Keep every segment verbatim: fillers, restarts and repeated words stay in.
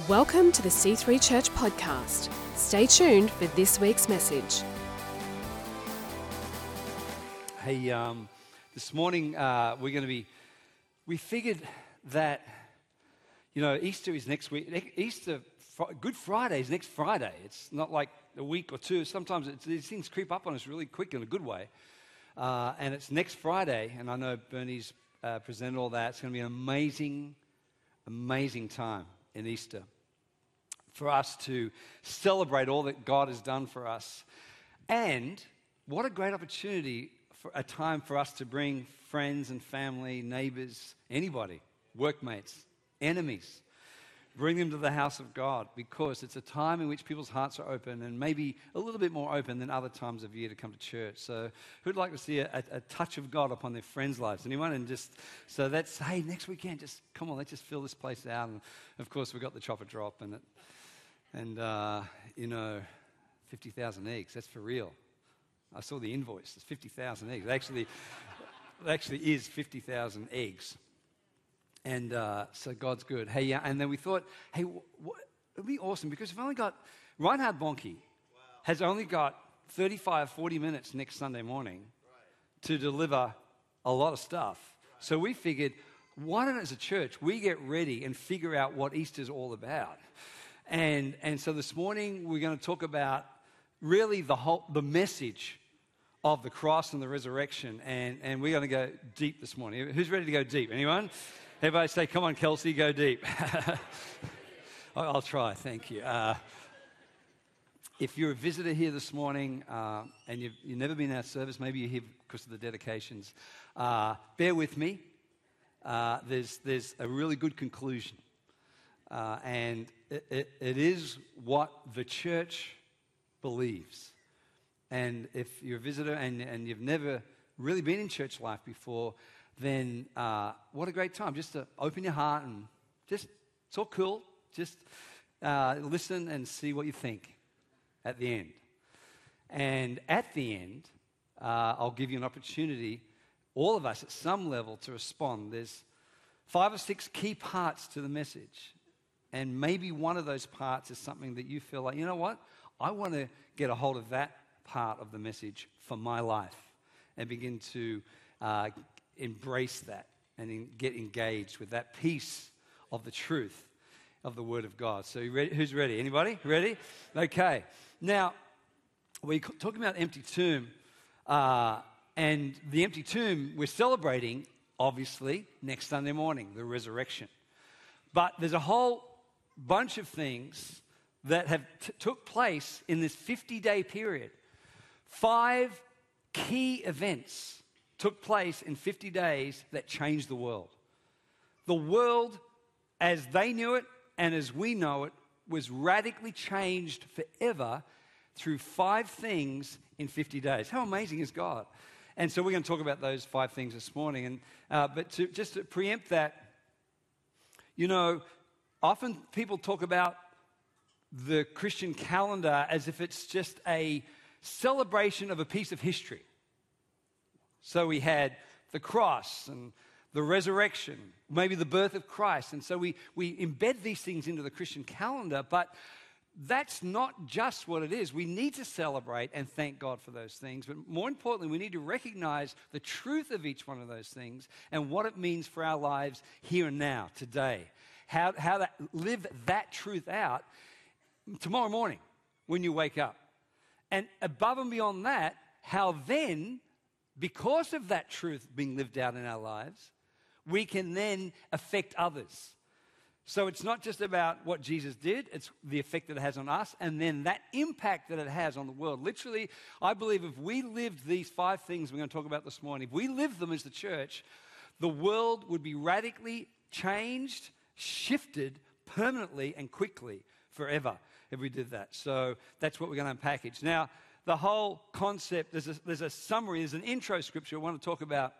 Welcome to the C three Church podcast. Stay tuned for this week's message. Hey, um, this morning uh, we're going to be, we figured that, you know, Easter is next week. Easter, Good Friday is next Friday. It's not like a week or two. Sometimes it's, these things creep up on us really quick in a good way. Uh, and it's next Friday, and I know Bernie's uh, presented all that. It's going to be an amazing, amazing time in Easter for us to celebrate all that God has done for us. And what a great opportunity for a time for us to bring friends and family, neighbors, anybody, workmates, enemies, bring them to the house of God, because it's a time in which people's hearts are open and maybe a little bit more open than other times of year to come to church. So who'd like to see a, a, a touch of God upon their friends' lives? Anyone? And just, so that's, hey, next weekend, just come on, let's just fill this place out. And of course, we've got the chopper drop and, it, and uh, you know, fifty thousand eggs, that's for real. I saw the invoice, it's fifty thousand eggs. It actually, it actually is fifty thousand eggs. And uh, so God's good. Hey, yeah, and then we thought, hey, w- w- it'd be awesome because we've only got, Reinhard Bonnke wow. has only got thirty-five, forty minutes next Sunday morning right. to deliver a lot of stuff. Right. So we figured, why don't as a church, we get ready and figure out what Easter's all about. And and so this morning we're going to talk about really the whole, the message of the cross and the resurrection. And, and we're going to go deep this morning. Who's ready to go deep? Anyone? Everybody say, come on, Kelsey, go deep. I'll try, thank you. Uh, if you're a visitor here this morning uh, and you've, you've never been in our service, maybe you're here because of the dedications, uh, bear with me. Uh, there's, there's a really good conclusion. Uh, and it, it, it is what the church believes. And if you're a visitor and, and you've never really been in church life before, then uh, what a great time just to open your heart and just, it's all cool, just uh, listen and see what you think at the end. And at the end, uh, I'll give you an opportunity, all of us at some level, to respond. There's five or six key parts to the message. And maybe one of those parts is something that you feel like, you know what, I want to get a hold of that part of the message for my life and begin to uh, embrace that and in, get engaged with that piece of the truth of the Word of God. So you ready? Who's ready? Anybody? Ready? Okay. Now, we're talking about empty tomb, uh, and the empty tomb we're celebrating, obviously, next Sunday morning, the resurrection. But there's a whole bunch of things that have t- took place in this fifty-day period. Five key events took place in fifty days that changed the world. The world, as they knew it and as we know it, was radically changed forever through five things in fifty days. How amazing is God? And so we're going to talk about those five things this morning. And uh, but to, just to preempt that, you know, often people talk about the Christian calendar as if it's just a celebration of a piece of history. So we had the cross and the resurrection, maybe the birth of Christ. And so we, we embed these things into the Christian calendar, but that's not just what it is. We need to celebrate and thank God for those things. But more importantly, we need to recognize the truth of each one of those things and what it means for our lives here and now, today. How, how to live that truth out tomorrow morning when you wake up. And above and beyond that, how then, because of that truth being lived out in our lives, we can then affect others. So it's not just about what Jesus did, it's the effect that it has on us, and then that impact that it has on the world. Literally, I believe if we lived these five things we're going to talk about this morning, if we lived them as the church, the world would be radically changed, shifted permanently and quickly, forever, if we did that. So that's what we're going to unpackage. Now, the whole concept, there's a, there's a summary, there's an intro scripture I want to talk about.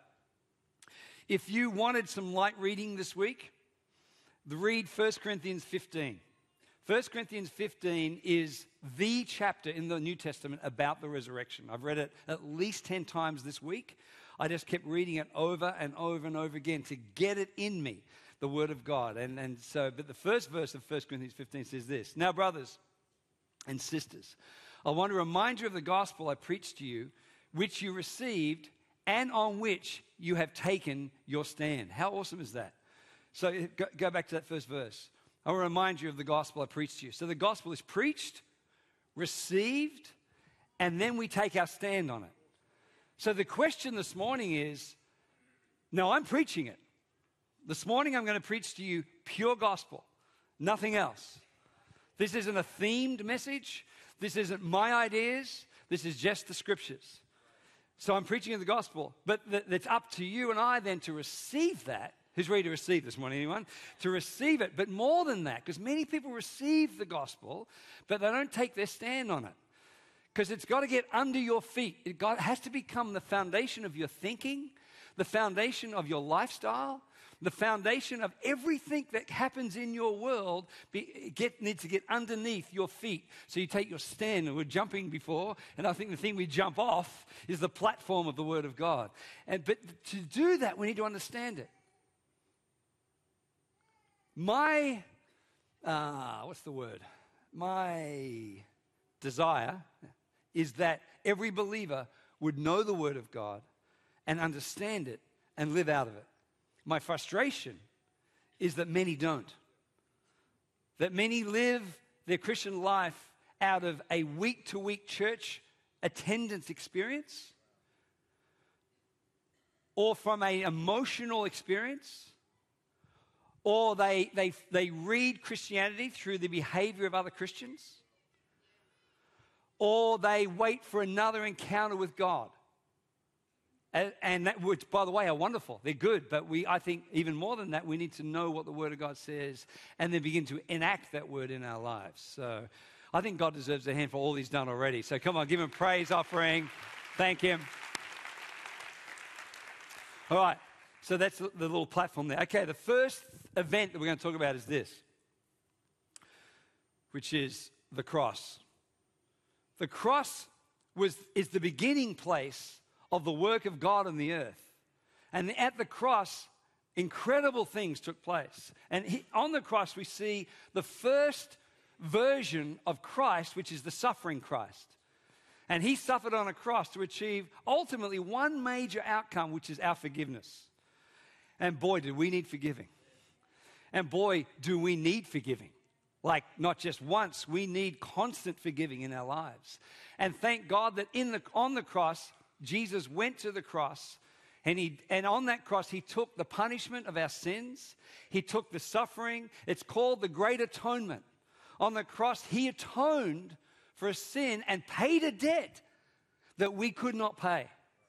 If you wanted some light reading this week, read First Corinthians fifteen. First Corinthians fifteen is the chapter in the New Testament about the resurrection. I've read it at least ten times this week. I just kept reading it over and over and over again to get it in me. the Word of God. And, and so, but the first verse of First Corinthians fifteen says this: "Now, brothers and sisters, I want to remind you of the gospel I preached to you, which you received and on which you have taken your stand." How awesome is that? So go, go back to that first verse. I want to remind you of the gospel I preached to you. So the gospel is preached, received, and then we take our stand on it. So the question this morning is, no, I'm preaching it. This morning I'm going to preach to you pure gospel, nothing else. This isn't a themed message. This isn't my ideas. This is just the scriptures. So I'm preaching the gospel, but th- it's up to you and I then to receive that. Who's ready to receive this morning, anyone? To receive it, but more than that, because many people receive the gospel, but they don't take their stand on it. Because it's got to get under your feet. It got, has to become the foundation of your thinking, the foundation of your lifestyle, the foundation of everything that happens in your world be, get, needs to get underneath your feet. So you take your stand, and we're jumping before, and I think the thing we jump off is the platform of the Word of God. And But to do that, we need to understand it. My, uh, what's the word? My desire is that every believer would know the Word of God and understand it and live out of it. My frustration is that many don't. That many live their Christian life out of a week-to-week church attendance experience or from an emotional experience, or they, they, they read Christianity through the behavior of other Christians, or they wait for another encounter with God. And, and that, which, by the way, are wonderful. They're good, but we, I think even more than that, we need to know what the Word of God says and then begin to enact that Word in our lives. So I think God deserves a hand for all He's done already. So come on, give Him a praise offering. Thank Him. All right, so that's the, the little platform there. Okay, the first event that we're going to talk about is this, which is the cross. The cross was is the beginning place of the work of God on the earth. And at the cross, incredible things took place. And he, on the cross, we see the first version of Christ, which is the suffering Christ. And He suffered on a cross to achieve ultimately one major outcome, which is our forgiveness. And boy, did we need forgiving. And boy, do we need forgiving. Like not just once, we need constant forgiving in our lives. And thank God that in the on the cross, Jesus went to the cross, and he and on that cross, He took the punishment of our sins. He took the suffering. It's called the Great Atonement. On the cross, He atoned for a sin and paid a debt that we could not pay.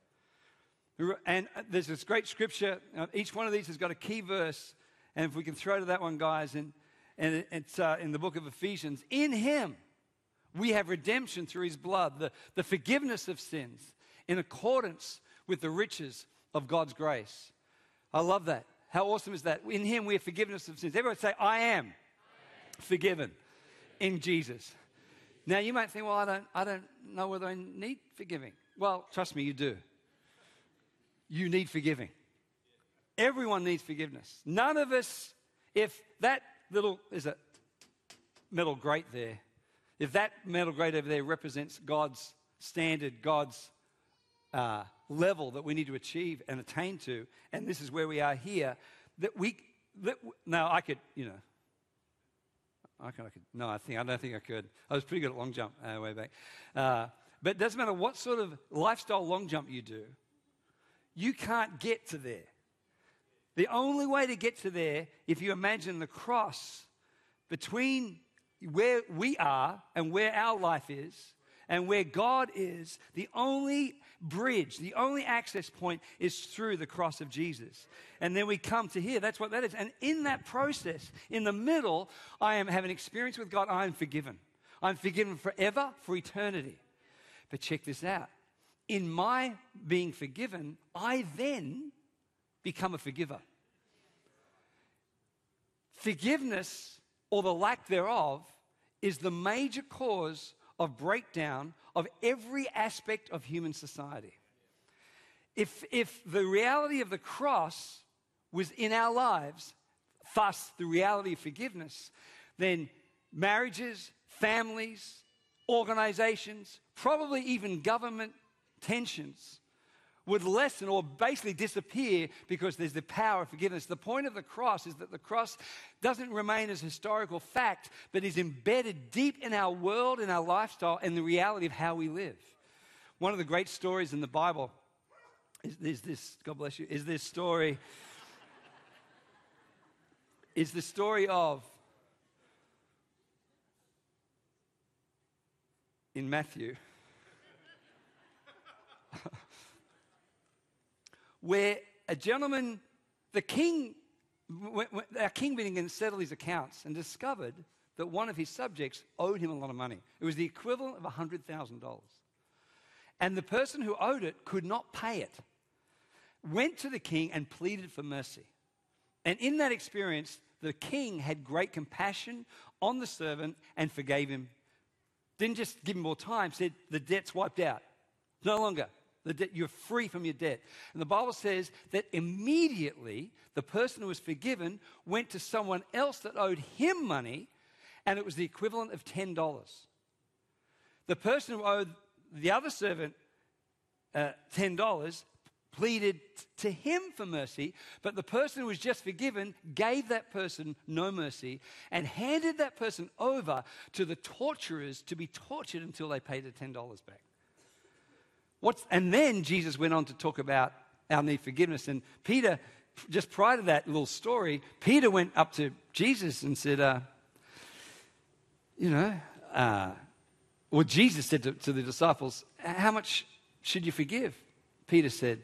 And there's this great scripture. Each one of these has got a key verse. And if we can throw to that one, guys, and, and it's uh, in the book of Ephesians. In Him, we have redemption through His blood, the, the forgiveness of sins, in accordance with the riches of God's grace. I love that. How awesome is that? In Him, we have forgiveness of sins. Everyone say, I am, I am. forgiven in Jesus. Now, you might think, well, I don't, I don't know whether I need forgiving. Well, trust me, you do. You need forgiving. Everyone needs forgiveness. None of us, if that little, is a metal grate there, if that metal grate over there represents God's standard, God's uh, level that we need to achieve and attain to, and this is where we are here, that we, that, now I could, you know, I could, I could, no, I think, I don't think I could. I was pretty good at long jump uh, way back. Uh, but it doesn't matter what sort of lifestyle long jump you do, you can't get to there. The only way to get to there, if you imagine the cross between where we are and where our life is and where God is, the only bridge, the only access point is through the cross of Jesus. And then we come to here. That's what that is. And in that process, in the middle, I am having an experience with God. I am forgiven. I'm forgiven forever, for eternity. But check this out. In my being forgiven, I then become a forgiver. Forgiveness, or the lack thereof, is the major cause of breakdown of every aspect of human society. If, if the reality of the cross was in our lives, thus the reality of forgiveness, then marriages, families, organizations, probably even government tensions would lessen or basically disappear because there's the power of forgiveness. The point of the cross is that the cross doesn't remain as historical fact, but is embedded deep in our world, in our lifestyle, and the reality of how we live. One of the great stories in the Bible is, is this, God bless you, is this story, is the story of, in Matthew, where a gentleman, the king, when, when our king went and settled his accounts and discovered that one of his subjects owed him a lot of money. It was the equivalent of one hundred thousand dollars. And the person who owed it could not pay it. Went to the king and pleaded for mercy. And in that experience, the king had great compassion on the servant and forgave him. Didn't just give him more time, said the debt's wiped out. No longer. The debt, you're free from your debt. And the Bible says that immediately the person who was forgiven went to someone else that owed him money, and it was the equivalent of ten dollars. The person who owed the other servant uh, ten dollars pleaded to him for mercy, but the person who was just forgiven gave that person no mercy and handed that person over to the torturers to be tortured until they paid the ten dollars back. What's, and then Jesus went on to talk about our need for forgiveness. And Peter, just prior to that little story, Peter went up to Jesus and said, uh, you know, uh, well, Jesus said to, to the disciples, how much should you forgive? Peter said,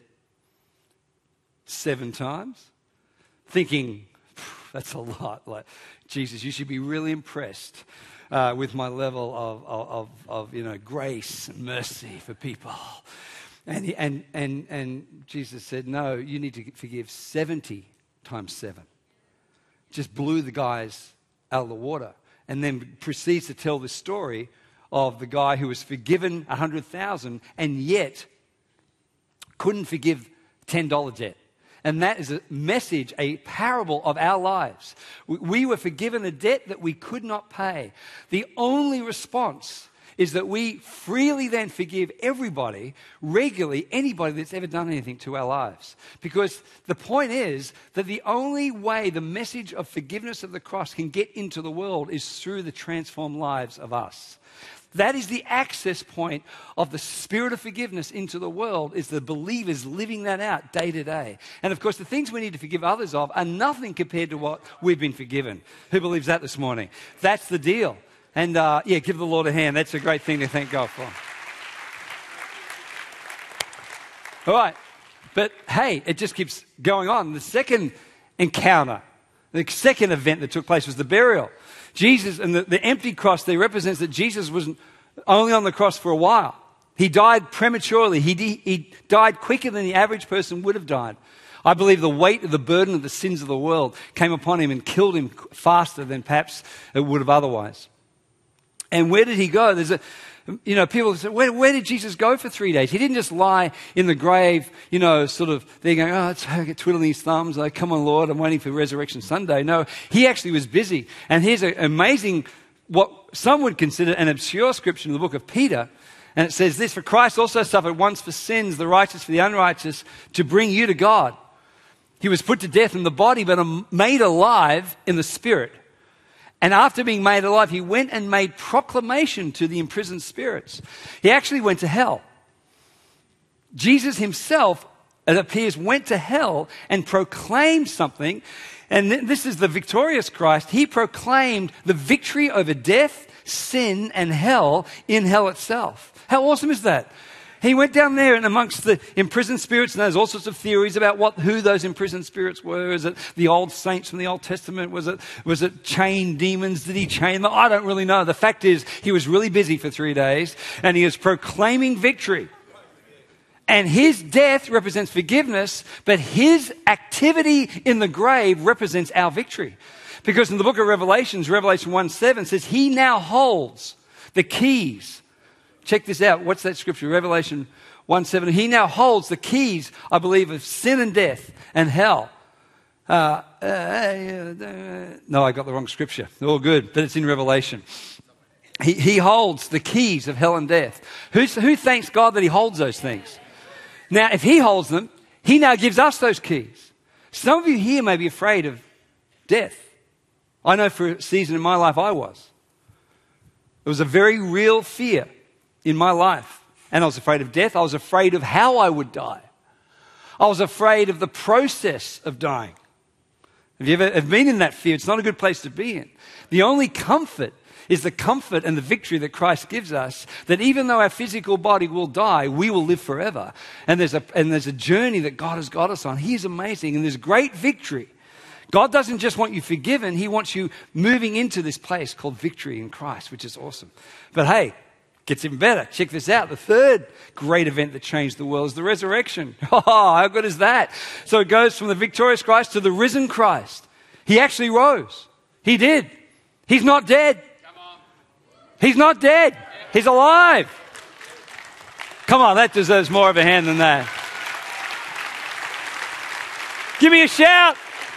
seven times. Thinking, that's a lot. Like, Jesus, you should be really impressed Uh, with my level of, of, of, you know, grace and mercy for people. And, he, and, and, and Jesus said, no, you need to forgive seventy times seven. Just blew the guys out of the water. And then proceeds to tell the story of the guy who was forgiven one hundred thousand and yet couldn't forgive ten dollars debt. And that is a message, a parable of our lives. We were forgiven a debt that we could not pay. The only response is that we freely then forgive everybody, regularly, anybody that's ever done anything to our lives. Because the point is that the only way the message of forgiveness of the cross can get into the world is through the transformed lives of us. That is the access point of the spirit of forgiveness into the world, is the believers living that out day to day. And of course, the things we need to forgive others of are nothing compared to what we've been forgiven. Who believes that this morning? That's the deal. And uh, yeah, give the Lord a hand. That's a great thing to thank God for. All right. But hey, it just keeps going on. The second encounter, the second event that took place was the burial. Jesus, and the, the empty cross there represents that Jesus wasn't only on the cross for a while. He died prematurely. He, he died quicker than the average person would have died. I believe the weight of the burden of the sins of the world came upon him and killed him faster than perhaps it would have otherwise. And where did he go? There's a, you know, people say, where, where did Jesus go for three days? He didn't just lie in the grave, you know, sort of, they're going, oh, it's okay, twiddling his thumbs, like, come on, Lord, I'm waiting for Resurrection Sunday. No, he actually was busy. And here's an amazing, what some would consider an obscure scripture in the book of Peter. And it says this, for Christ also suffered once for sins, the righteous for the unrighteous, to bring you to God. He was put to death in the body, but made alive in the spirit. And after being made alive, he went and made proclamation to the imprisoned spirits. He actually went to hell. Jesus himself, it appears, went to hell and proclaimed something. And this is the victorious Christ. He proclaimed the victory over death, sin, and hell in hell itself. How awesome is that? He went down there and amongst the imprisoned spirits, and there's all sorts of theories about what who those imprisoned spirits were. Is it the old saints from the Old Testament? Was it was it chained demons? Did he chain them? I don't really know. The fact is, he was really busy for three days, and he was proclaiming victory. And his death represents forgiveness, but his activity in the grave represents our victory. Because in the book of Revelations, Revelation one seven says, he now holds the keys. Check this out. What's that scripture? Revelation one seven. He now holds the keys, I believe, of sin and death and hell. Uh, uh, No, I got the wrong scripture. All good, but it's in Revelation. He, he holds the keys of hell and death. Who's, who thanks God that he holds those things? Now, if he holds them, he now gives us those keys. Some of you here may be afraid of death. I know for a season in my life I was. It was a very real fear in my life. And I was afraid of death. I was afraid of how I would die. I was afraid of the process of dying. Have you ever have been in that fear? It's not a good place to be in. The only comfort is the comfort and the victory that Christ gives us, that even though our physical body will die, we will live forever. And there's a, and there's a journey that God has got us on. He's amazing, and there's great victory. God doesn't just want you forgiven, he wants you moving into this place called victory in Christ, which is awesome. But hey, gets even better. Check this out. The third great event that changed the world is the resurrection. Oh, how good is that? So it goes from the victorious Christ to the risen Christ. He actually rose. He did. He's not dead. He's not dead. He's alive. Come on, that deserves more of a hand than that. Give me a shout.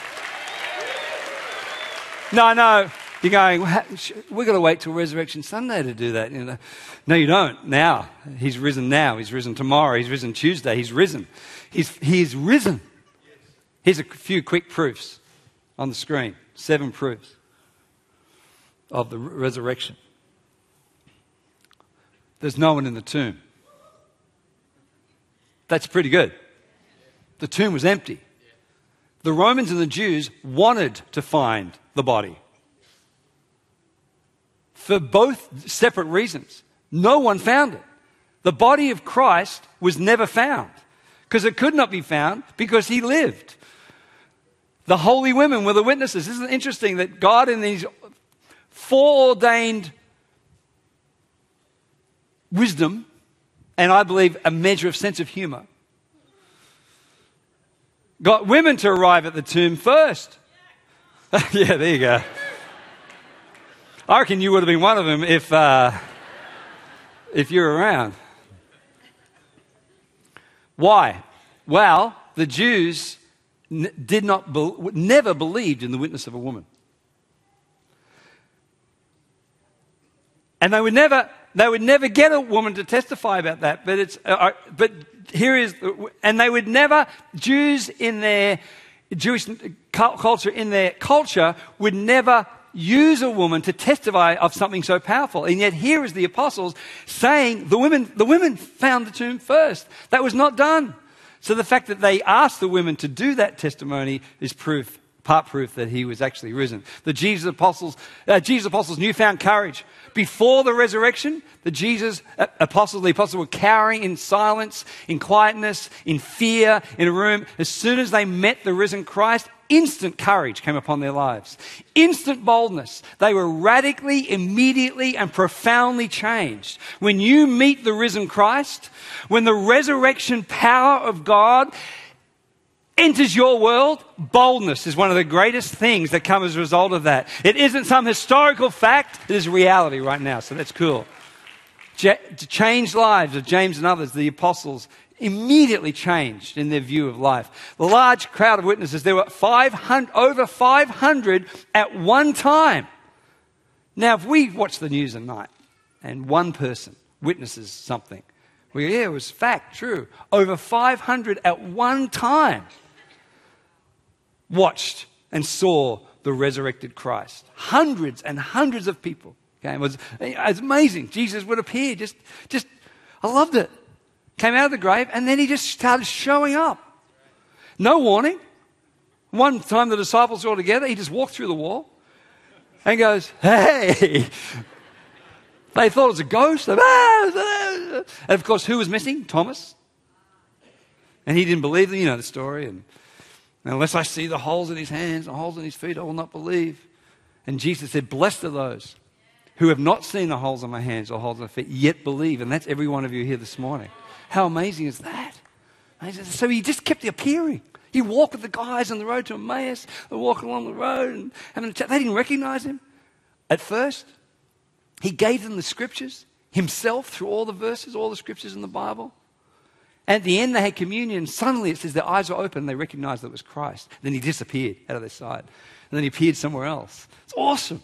No, no. You're going, we've got to wait till Resurrection Sunday to do that. You know? No, you don't. Now. He's risen now. He's risen tomorrow. He's risen Tuesday. He's risen. He's, he's risen. Here's a few quick proofs on the screen. Seven proofs of the resurrection. There's no one in the tomb. That's pretty good. The tomb was empty. The Romans and the Jews wanted to find the body. For both separate reasons. No one found it. The body of Christ was never found. Because it could not be found because he lived. The holy women were the witnesses. Isn't it interesting that God in these foreordained wisdom, and I believe a measure of sense of humor, got women to arrive at the tomb first. Yeah, there you go. I reckon you would have been one of them if, uh, if you were around. Why? Well, the Jews n- did not, be- never believed in the witness of a woman. And they would never, they would never get a woman to testify about that. But it's, uh, but here is, and they would never, Jews in their Jewish culture, in their culture, would never use a woman to testify of something so powerful. And yet here is the apostles saying the women, the women found the tomb first. That was not done. So the fact that they asked the women to do that testimony is proof, part proof that he was actually risen. The Jesus apostles, uh, Jesus apostles newfound courage. Before the resurrection, the Jesus apostles, the apostles were cowering in silence, in quietness, in fear, in a room. As soon as they met the risen Christ, instant courage came upon their lives. Instant boldness. They were radically, immediately, and profoundly changed. When you meet the risen Christ, when the resurrection power of God enters your world, boldness is one of the greatest things that come as a result of that. It isn't some historical fact, it is reality right now, so that's cool. J- to change lives of James and others, the apostles immediately changed in their view of life. The large crowd of witnesses, there were five hundred, over five hundred at one time. Now, if we watch the news at night and one person witnesses something, we go, yeah, it was fact, true. Over five hundred at one time watched and saw the resurrected Christ. Hundreds and hundreds of people. Okay, it was, it was amazing. Jesus would appear. Just, just, I loved it. Came out of the grave, and then he just started showing up. No warning. One time the disciples were all together. He just walked through the wall and goes, hey. They thought it was a ghost. And of course, who was missing? Thomas. And he didn't believe them. You know the story. And unless I see the holes in his hands, the holes in his feet, I will not believe. And Jesus said, blessed are those who have not seen the holes in my hands or holes in my feet, yet believe. And that's every one of you here this morning. How amazing is that? So he just kept appearing. He walked with the guys on the road to Emmaus. They walked along the road and having a chat. They didn't recognize him at first. He gave them the scriptures himself through all the verses, all the scriptures in the Bible. At the end, they had communion. Suddenly, it says their eyes were open and they recognized that it was Christ. Then he disappeared out of their sight. And then he appeared somewhere else. It's awesome.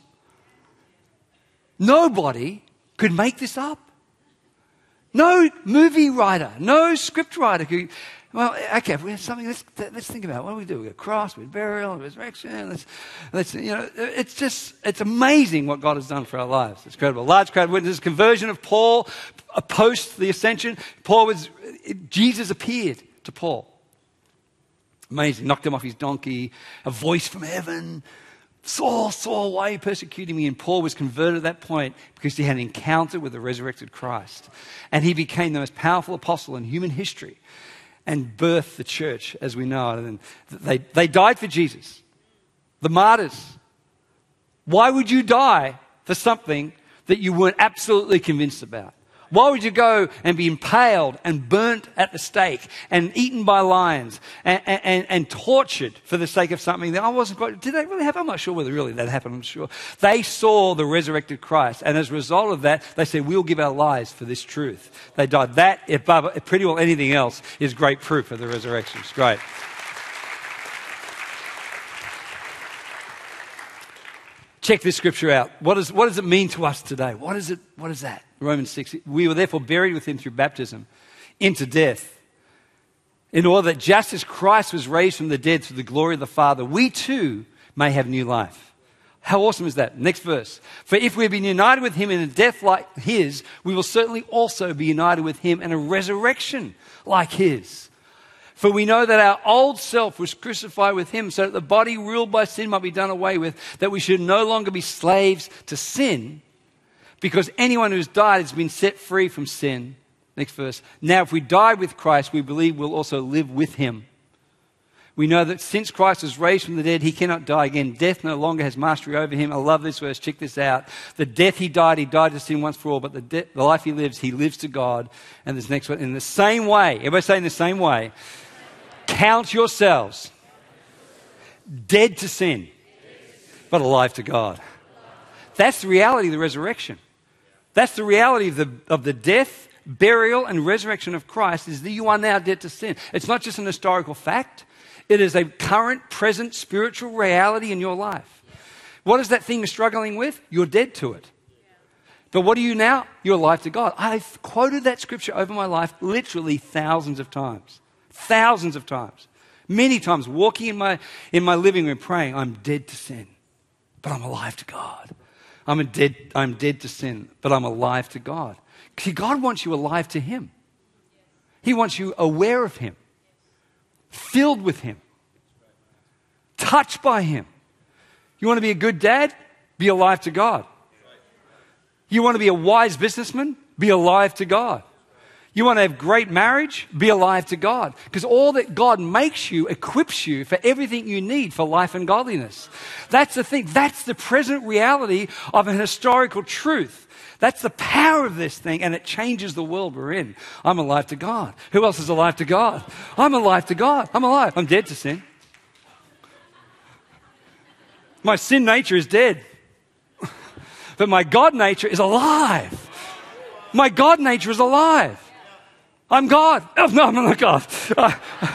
Nobody could make this up. No movie writer, no script writer could. Well, okay, if we have something, let's, let's think about it. What do we do? We got cross, we burial, resurrection. Let's, let's, you know, it's just, it's amazing what God has done for our lives. It's incredible. Large crowd witnesses, conversion of Paul post the ascension. Paul was, Jesus appeared to Paul. Amazing. Knocked him off his donkey. A voice from heaven. Saul, Saul, why are you persecuting me? And Paul was converted at that point because he had an encounter with the resurrected Christ. And he became the most powerful apostle in human history and birthed the church as we know it. And they, they died for Jesus. The martyrs. Why would you die for something that you weren't absolutely convinced about? Why would you go and be impaled and burnt at the stake and eaten by lions and, and, and tortured for the sake of something that I wasn't quite... Did that really happen? I'm not sure whether really that happened, I'm sure. They saw the resurrected Christ, and as a result of that, they said, we'll give our lives for this truth. They died. That, above pretty well anything else, is great proof of the resurrection. It's great. Check this scripture out. What, is, what does it mean to us today? What is it? What is that? Romans six. We were therefore buried with him through baptism into death, in order that just as Christ was raised from the dead through the glory of the Father, we too may have new life. How awesome is that? Next verse. For if we've been united with him in a death like his, we will certainly also be united with him in a resurrection like his. For we know that our old self was crucified with him so that the body ruled by sin might be done away with, that we should no longer be slaves to sin, because anyone who's died has been set free from sin. Next verse. Now if we died with Christ, we believe we'll also live with him. We know that since Christ was raised from the dead, he cannot die again. Death no longer has mastery over him. I love this verse. Check this out. The death he died, he died to sin once for all, but the, de- the life he lives, he lives to God. And this next one, in the same way, everybody say in the same way, count yourselves dead to sin, but alive to God. That's the reality of the resurrection. That's the reality of the, of the death, burial, and resurrection of Christ, is that you are now dead to sin. It's not just an historical fact. It is a current, present, spiritual reality in your life. What is that thing you're struggling with? You're dead to it. But what are you now? You're alive to God. I've quoted that scripture over my life literally thousands of times. Thousands of times. Many times walking in my, in my living room praying, I'm dead to sin, but I'm alive to God. I'm, a dead, I'm dead to sin, but I'm alive to God. See, God wants you alive to him. He wants you aware of him, filled with him, touched by him. You want to be a good dad? Be alive to God. You want to be a wise businessman? Be alive to God. You want to have great marriage? Be alive to God. Because all that God makes you equips you for everything you need for life and godliness. That's the thing. That's the present reality of an historical truth. That's the power of this thing, and it changes the world we're in. I'm alive to God. Who else is alive to God? I'm alive to God. I'm alive. I'm dead to sin. My sin nature is dead. But my God nature is alive. My God nature is alive. I'm God. Oh, no, I'm not God. Uh,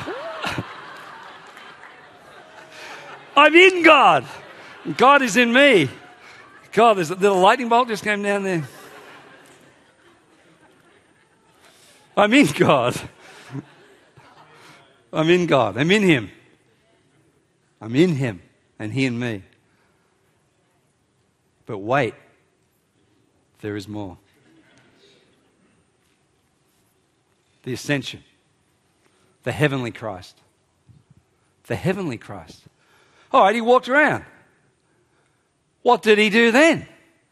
I'm in God. God is in me. God, there's a little lightning bolt just came down there. I'm in God. I'm in God. I'm in him. I'm in him and he in me. But wait, there is more. The ascension, the heavenly Christ, the heavenly Christ. All right, he walked around. What did he do then?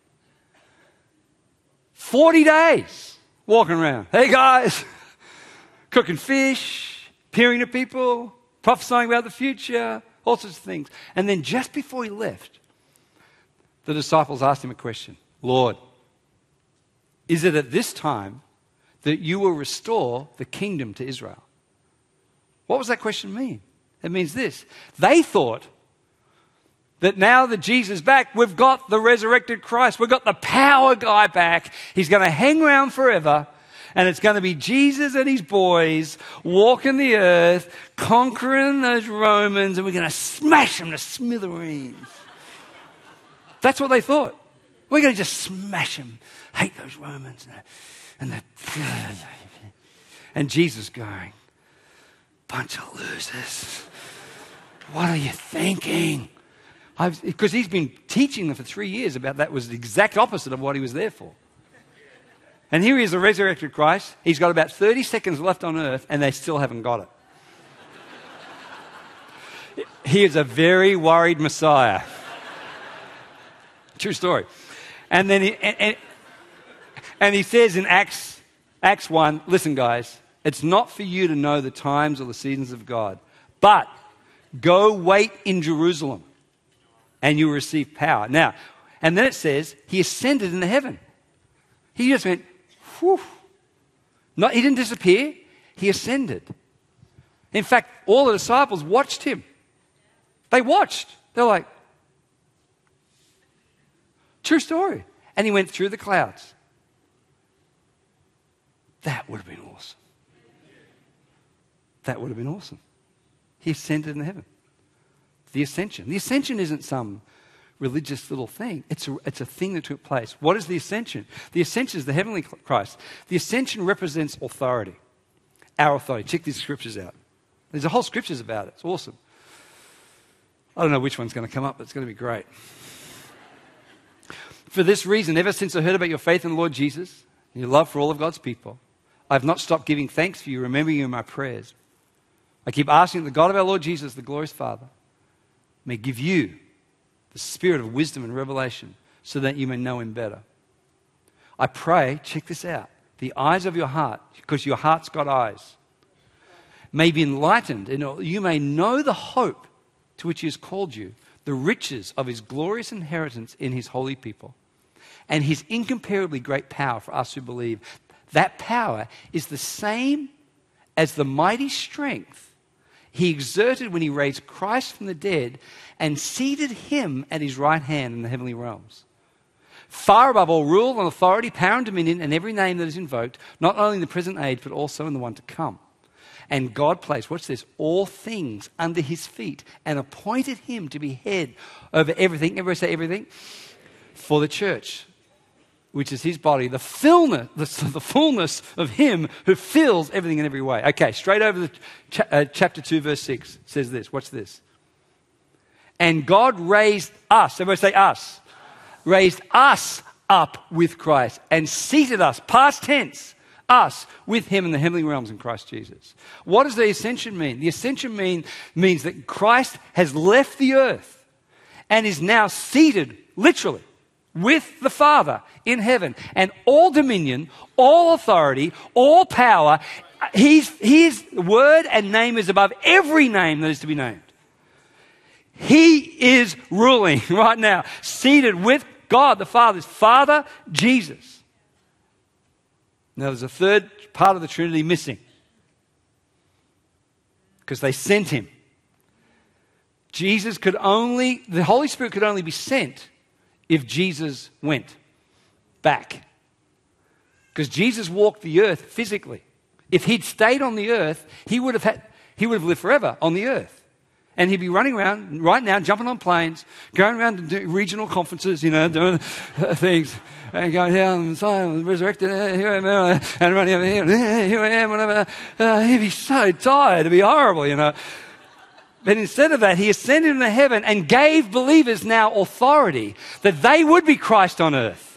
forty days walking around. Hey guys, cooking fish, appearing to people, prophesying about the future, all sorts of things. And then just before he left, the disciples asked him a question. Lord, is it at this time that you will restore the kingdom to Israel? What does that question mean? It means this. They thought that now that Jesus is back, we've got the resurrected Christ. We've got the power guy back. He's going to hang around forever. And it's going to be Jesus and his boys walking the earth, conquering those Romans, and we're going to smash them to smithereens. That's what they thought. We're going to just smash them. Hate those Romans. And, the, and Jesus going, bunch of losers. What are you thinking? Because he's been teaching them for three years about that was the exact opposite of what he was there for. And here he is, the resurrected Christ. He's got about thirty seconds left on earth, and they still haven't got it. He is a very worried Messiah. True story. And then he, and, and, and he says in Acts, Acts one, listen guys, it's not for you to know the times or the seasons of God, but go wait in Jerusalem and you will receive power. Now, and then it says he ascended into heaven. He just went, whew. Not, he didn't disappear, he ascended. In fact, all the disciples watched him. They watched. They're like, true story. And he went through the clouds. That would have been awesome. That would have been awesome. He ascended into heaven. The ascension. The ascension isn't some religious little thing. It's a, it's a thing that took place. What is the ascension? The ascension is the heavenly Christ. The ascension represents authority. Our authority. Check these scriptures out. There's a whole scriptures about it. It's awesome. I don't know which one's going to come up, but it's going to be great. For this reason, ever since I heard about your faith in the Lord Jesus and your love for all of God's people, I've not stopped giving thanks for you, remembering you in my prayers. I keep asking that the God of our Lord Jesus, the glorious Father, may give you the spirit of wisdom and revelation so that you may know him better. I pray, check this out, the eyes of your heart, because your heart's got eyes, may be enlightened, and you may know the hope to which he has called you, the riches of his glorious inheritance in his holy people, and his incomparably great power for us who believe. That power is the same as the mighty strength he exerted when he raised Christ from the dead and seated him at his right hand in the heavenly realms, far above all rule and authority, power and dominion, and every name that is invoked, not only in the present age, but also in the one to come. And God placed, watch this, all things under his feet and appointed him to be head over everything. Everybody say everything? For the church, which is his body, the fullness, the, the fullness of him who fills everything in every way. Okay, straight over the cha- uh, chapter two, verse six says this. Watch this. And God raised us, everybody say us, raised us up with Christ and seated us, past tense, us with him in the heavenly realms in Christ Jesus. What does the ascension mean? The ascension mean, means that Christ has left the earth and is now seated, literally, with the Father in heaven. And all dominion, all authority, all power, his, his word and name is above every name that is to be named. He is ruling right now, seated with God the Father's Father, Jesus. Now there's a third part of the Trinity missing, because they sent him. Jesus could only, the Holy Spirit could only be sent if Jesus went back. Because Jesus walked the earth physically. If he'd stayed on the earth, he would have had, he would have lived forever on the earth. And he'd be running around right now, jumping on planes, going around to do regional conferences, you know, doing things, and going down and so resurrected, here I am, and running over here, here I am, whatever. Uh, he'd be so tired, it'd be horrible, you know. But instead of that, he ascended into heaven and gave believers now authority that they would be Christ on earth.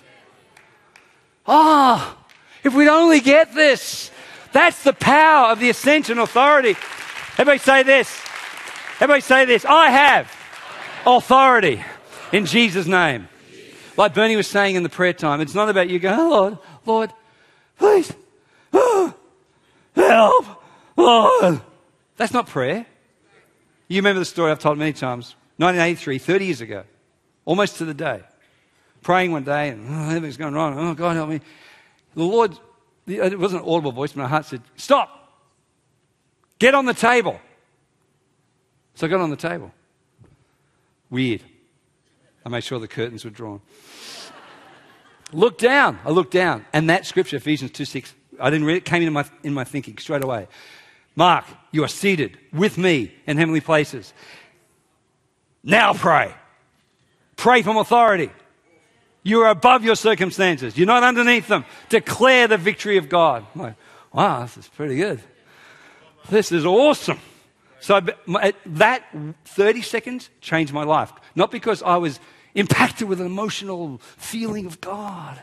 Ah, oh, if we'd only get this. That's the power of the ascension authority. Everybody say this. Everybody say this. I have authority in Jesus' name. Like Bernie was saying in the prayer time, it's not about you going, oh, Lord, Lord, please, oh, help, Lord. That's not prayer. You remember the story I've told many times. nineteen eighty-three, thirty years ago, almost to the day. Praying one day and oh, everything's going wrong. Oh, God, help me. The Lord, it wasn't an audible voice, but my heart said, stop. Get on the table. So I got on the table. Weird. I made sure the curtains were drawn. Look down. I looked down. And that scripture, Ephesians two six, I didn't read it. It came in my, in my thinking straight away. Mark, you are seated with me in heavenly places. Now pray. Pray from authority. You are above your circumstances. You're not underneath them. Declare the victory of God. I'm like, wow, this is pretty good. This is awesome. So that thirty seconds changed my life. Not because I was impacted with an emotional feeling of God.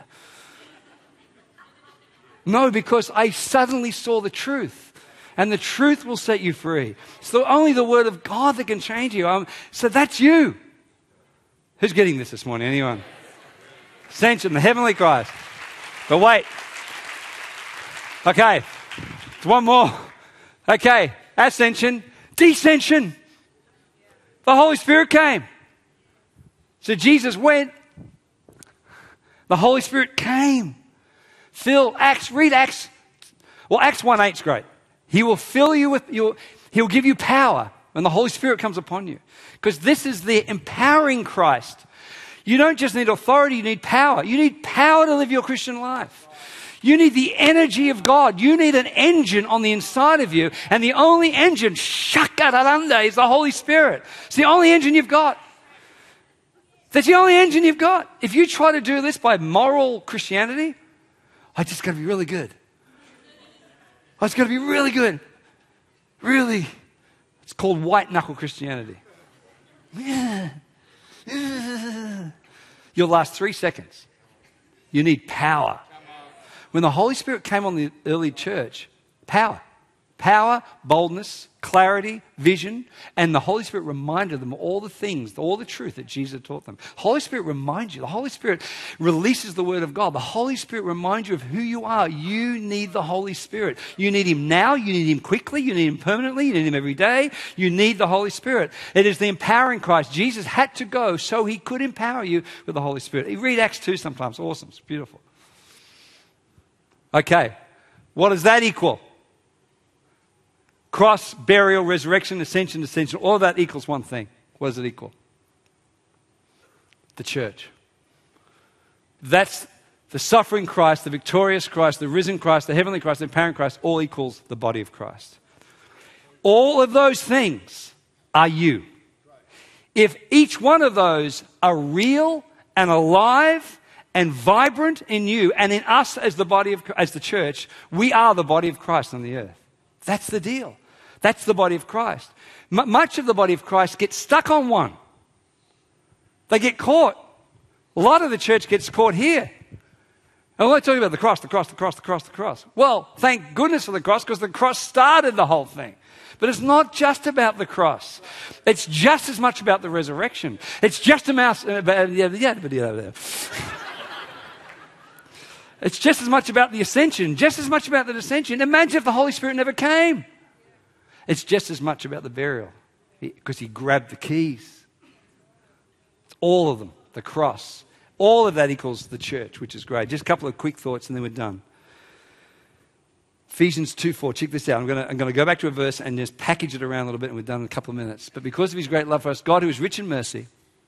No, because I suddenly saw the truth. And the truth will set you free. So only the word of God that can change you. Um, so that's you. Who's getting this this morning? Anyone? Ascension, the heavenly Christ. But wait. Okay. One more. Okay. Ascension. Descension. The Holy Spirit came. So Jesus went. The Holy Spirit came. Fill Acts. Read Acts. Well, Acts one eight is great. He will fill you with, your, he'll give you power when the Holy Spirit comes upon you. Because this is the empowering Christ. You don't just need authority, you need power. You need power to live your Christian life. You need the energy of God. You need an engine on the inside of you. And the only engine, shakadaranda, is the Holy Spirit. It's the only engine you've got. That's the only engine you've got. If you try to do this by moral Christianity, I just got to be really good. Oh, it's got to be really good. Really. It's called white knuckle Christianity. Yeah. Yeah. You'll last three seconds. You need power. When the Holy Spirit came on the early church, power. Power, boldness, clarity, vision, and the Holy Spirit reminded them all the things, all the truth that Jesus taught them. Holy Spirit reminds you. The Holy Spirit releases the Word of God. The Holy Spirit reminds you of who you are. You need the Holy Spirit. You need Him now. You need Him quickly. You need Him permanently. You need Him every day. You need the Holy Spirit. It is the empowering Christ. Jesus had to go so He could empower you with the Holy Spirit. You read Acts two sometimes. Awesome. It's beautiful. Okay. What does that equal? Cross, burial, resurrection, ascension, ascension. All of that equals one thing. What does it equal? The church. That's the suffering Christ, the victorious Christ, the risen Christ, the heavenly Christ, the empowering Christ, all equals the body of Christ. All of those things are you. If each one of those are real and alive and vibrant in you and in us as the body of, as the church, we are the body of Christ on the earth. That's the deal. That's the body of Christ. M- much of the body of Christ gets stuck on one. They get caught. A lot of the church gets caught here. And we're talking about the cross, the cross, the cross, the cross, the cross. Well, thank goodness for the cross, because the cross started the whole thing. But it's not just about the cross. It's just as much about the resurrection. It's just about, uh, yeah, yeah, yeah. It's just as much about the ascension, just as much about the descension. Imagine if the Holy Spirit never came. It's just as much about the burial, because he grabbed the keys. It's all of them, the cross. All of that equals the church, which is great. Just a couple of quick thoughts and then we're done. Ephesians two four, check this out. I'm going to I'm going to go back to a verse and just package it around a little bit, and we're done in a couple of minutes. But because of his great love for us, God, who is rich in mercy,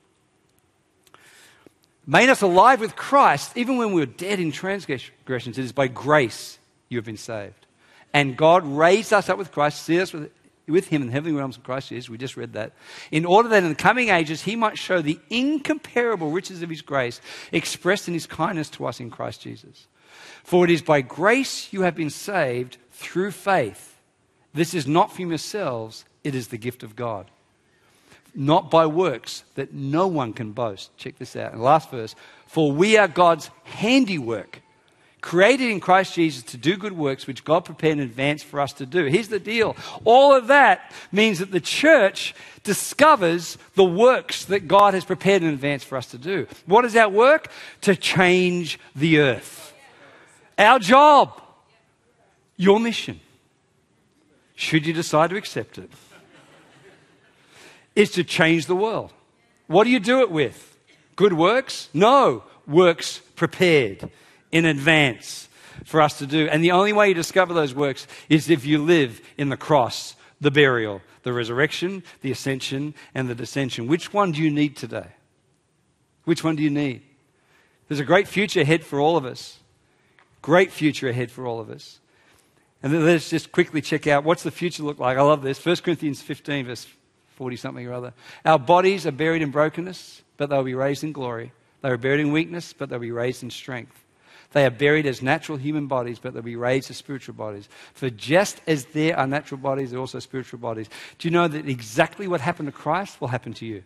made us alive with Christ, even when we were dead in transgressions. It is by grace you have been saved. And God raised us up with Christ, seated us with, with him in the heavenly realms of Christ Jesus. We just read that. In order that in the coming ages he might show the incomparable riches of his grace expressed in his kindness to us in Christ Jesus. For it is by grace you have been saved through faith. This is not from yourselves, it is the gift of God. Not by works, that no one can boast. Check this out. In the last verse. For we are God's handiwork, created in Christ Jesus to do good works, which God prepared in advance for us to do. Here's the deal. All of that means that the church discovers the works that God has prepared in advance for us to do. What is our work? To change the earth. Our job. Your mission, should you decide to accept it, is to change the world. What do you do it with? Good works? No. Works prepared in advance for us to do. And the only way you discover those works is if you live in the cross, the burial, the resurrection, the ascension, and the descension. Which one do you need today? Which one do you need? There's a great future ahead for all of us. Great future ahead for all of us. And then let's just quickly check out what's the future look like. I love this. First Corinthians fifteen, verse forty-something or other. Our bodies are buried in brokenness, but they'll be raised in glory. They are buried in weakness, but they'll be raised in strength. They are buried as natural human bodies, but they'll be raised as spiritual bodies. For just as there are natural bodies, there are also spiritual bodies. Do you know that exactly what happened to Christ will happen to you?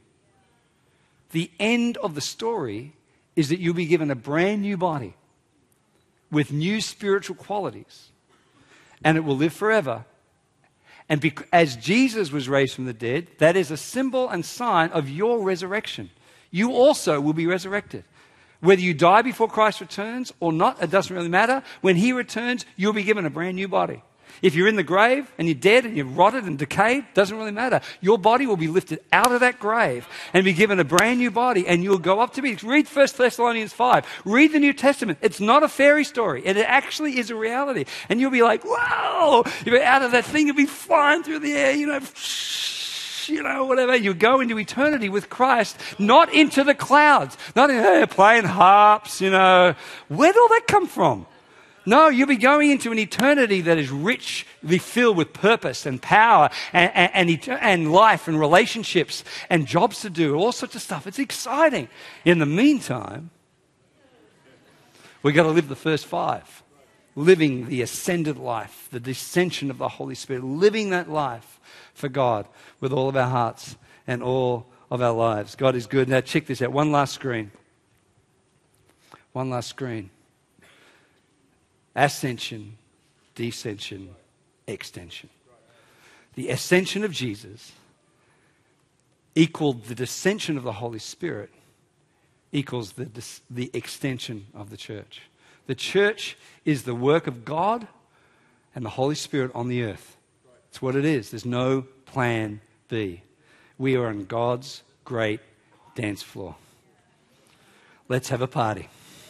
The end of the story is that you'll be given a brand new body with new spiritual qualities, and it will live forever. And bec- as Jesus was raised from the dead, that is a symbol and sign of your resurrection. You also will be resurrected. Whether you die before Christ returns or not, it doesn't really matter. When he returns, you'll be given a brand new body. If you're in the grave and you're dead and you're rotted and decayed, doesn't really matter. Your body will be lifted out of that grave and be given a brand new body, and you'll go up to be. Read First Thessalonians five. Read the New Testament. It's not a fairy story. It actually is a reality. And you'll be like, wow, you'll be out of that thing, you'll be flying through the air, you know, you know, whatever. You go into eternity with Christ, not into the clouds, not in hey, playing harps, you know. Where'd all that come from? No, you'll be going into an eternity that is richly filled with purpose and power and, and, and, and life and relationships and jobs to do, all sorts of stuff. It's exciting. In the meantime, we've got to live the first five. Living the ascended life, the descension of the Holy Spirit, living that life for God with all of our hearts and all of our lives. God is good. Now check this out. One last screen. One last screen. Ascension, descension, extension. The ascension of Jesus equaled the descension of the Holy Spirit equals the, the extension of the church. The church is the work of God and the Holy Spirit on the earth. It's what it is. There's no plan B. We are on God's great dance floor. Let's have a party.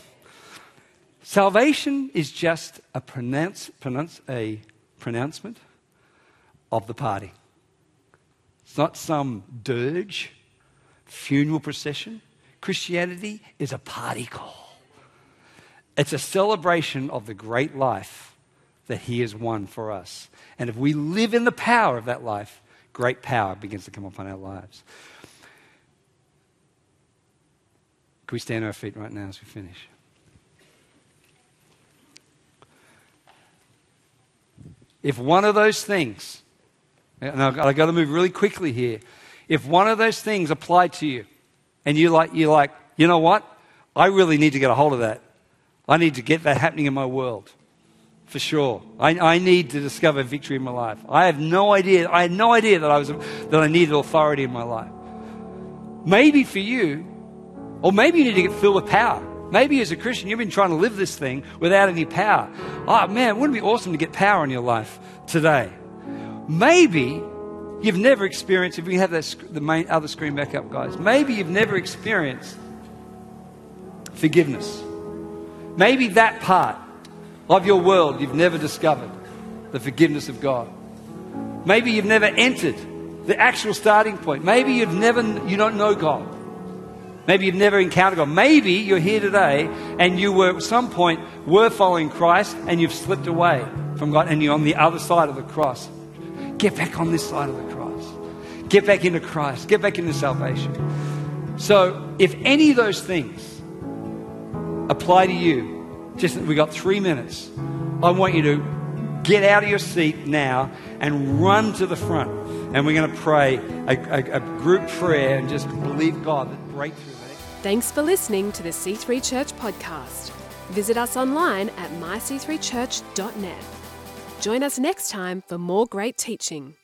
Salvation is just a, pronounce, pronounce, a pronouncement of the party. It's not some dirge, funeral procession. Christianity is a party call. It's a celebration of the great life that he has won for us. And if we live in the power of that life, great power begins to come upon our lives. Can we stand on our feet right now as we finish? If one of those things, and I've got to move really quickly here, if one of those things applied to you, and you're like, you're like, you know what? I really need to get a hold of that. I need to get that happening in my world, for sure. I, I need to discover victory in my life. I have no idea. I had no idea that I was that I needed authority in my life. Maybe for you, or maybe you need to get filled with power. Maybe as a Christian, you've been trying to live this thing without any power. Oh man, wouldn't it be awesome to get power in your life today? Maybe you've never experienced, if we have that, the main other screen back up, guys. Maybe you've never experienced forgiveness. Maybe that part of your world you've never discovered, the forgiveness of God. Maybe you've never entered the actual starting point. Maybe you've never, you don't know God. Maybe you've never encountered God. Maybe you're here today and you were at some point were following Christ and you've slipped away from God and you're on the other side of the cross. Get back on this side of the cross. Get back into Christ. Get back into salvation. So if any of those things apply to you, just we got three minutes. I want you to get out of your seat now and run to the front. And we're going to pray a, a, a group prayer and just believe God that breakthrough. Thanks for listening to the C three Church podcast. Visit us online at my c three church dot net. Join us next time for more great teaching.